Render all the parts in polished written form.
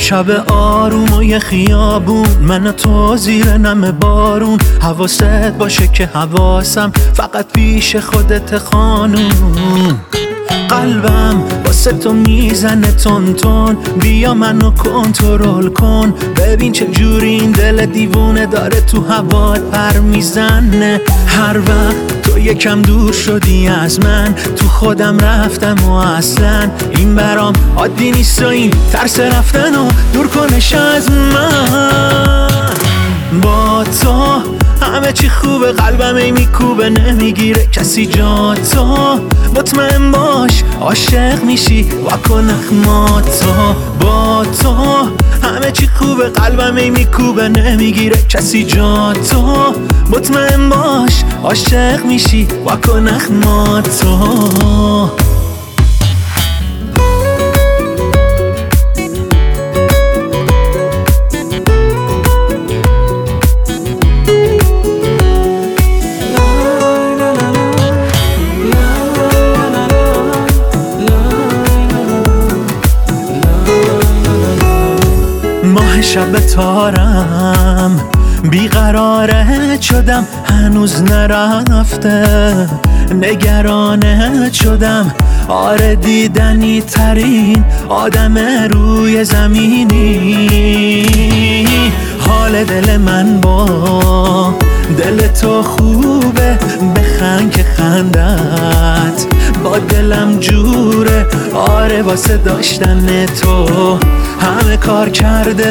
شب آروم و یه خیابون، من و تو زیر نم بارون. حواست باشه که حواسم فقط پیش خودت خانوم. قلبم واسه تو میزنه تون تون، بیا منو کنترل کن. ببین چه جوری این دل دیوونه داره تو هوات پر میزنه. هر وقت تو یکم دور شدی از من، تو خودم رفتم و اصلا این برام عادی نیست و این ترس رفتن و دور کنش از من. با تو همه چی خوبه، قلبم ای میکوبه، نمیگیره کسی جا تو. مطمئن باش عاشق میشی واکن اخماتو. با تو همه چی خوبه، قلبم ای میکوبه، نمیگیره کسی جا تو. مطمئن باش عاشق میشی واکن اخماتو. ماه شب تارم بیقرارت شدم، هنوز نرفته نگرانت شدم. آره دیدنی ترین آدم روی زمینی. حال دل من با دل تو خوبه، بخند که خندت با دلم جوره. آره واسه داشتن تو همه کار کرده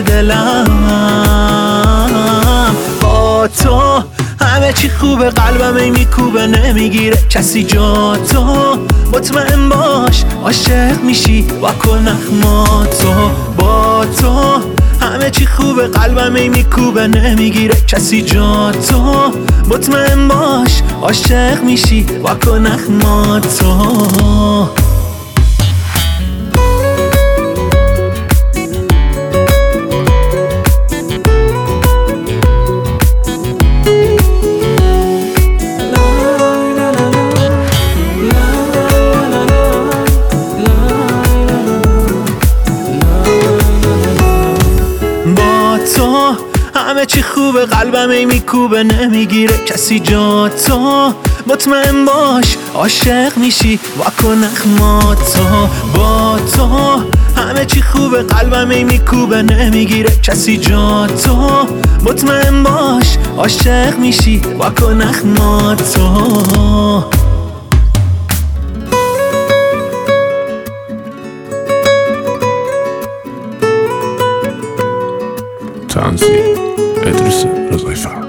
دلم. با تو همه چی خوبه، قلبم ای میکوبه، نمیگیره کسی جا تو. مطمئن باش عاشق میشی واکن اخماتو. با تو همه چی خوبه، قلبم ای میکوبه، نمیگیره کسی جا تو. مطمئن باش عاشق میشی واکن اخماتو. همه چی خوبه، قلبم ای میکوبه، نمیگیره کسی جا تو. مطمئن باش عاشق میشی واکن اخماتو. با تو همه چی خوبه، قلبم ای میکوبه، نمیگیره کسی جا تو. مطمئن باش عاشق میشی واکن اخماتو. تنظیم ادریس رضایی فرد.